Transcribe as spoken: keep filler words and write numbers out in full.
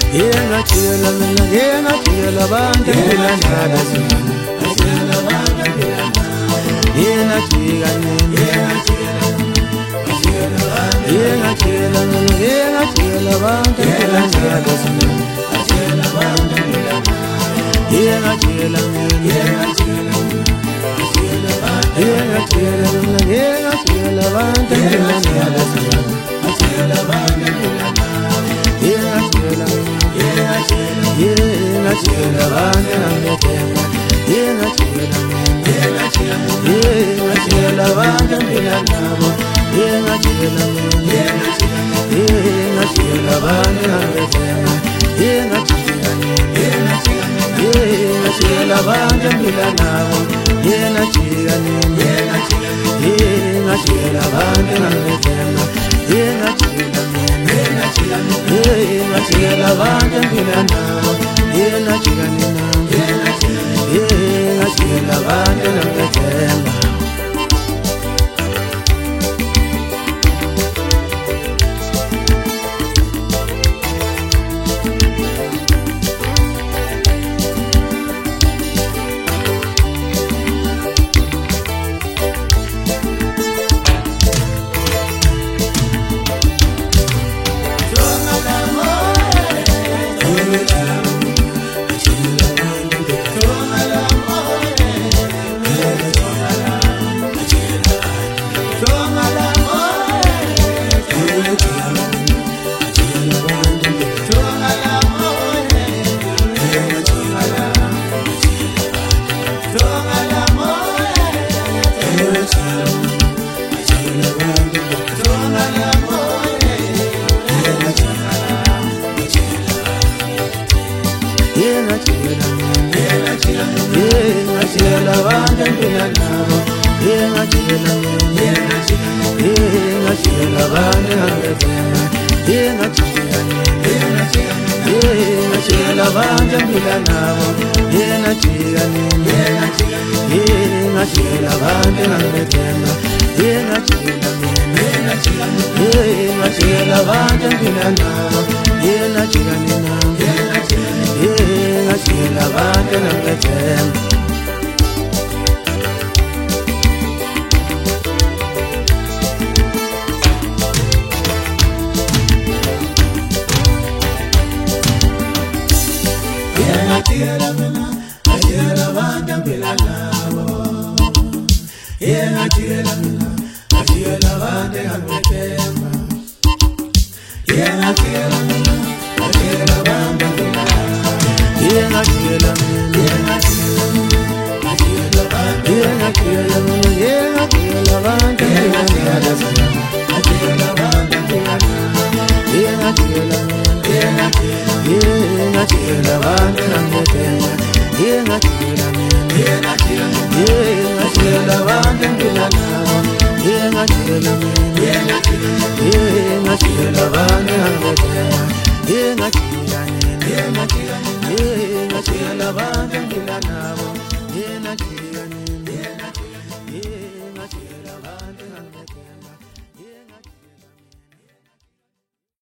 Yenga chila mina, yenga chila banda bila nada sina. Yenga chila mina, yenga chila mina, yenga chila banda bila nada sina. Yenga chila mina, yenga chila mina, yenga chila banda bila nada sina. Yenga chila mina. Yenga chila banda ngetenga, yenga chila mina, yenga chila banda bila nabo, yenga chila mina, yenga chila banda ngetenga, yenga chila mina, yenga chila banda bila nabo, yenga chila mina, yenga chila banda ngetenga, yenga chila mina, yenga chila banda bila nabo, yenga chila mina, yenga chila banda ngetenga. Yenga chila mina, yenga chila mina, yenga chila banda bila nabo.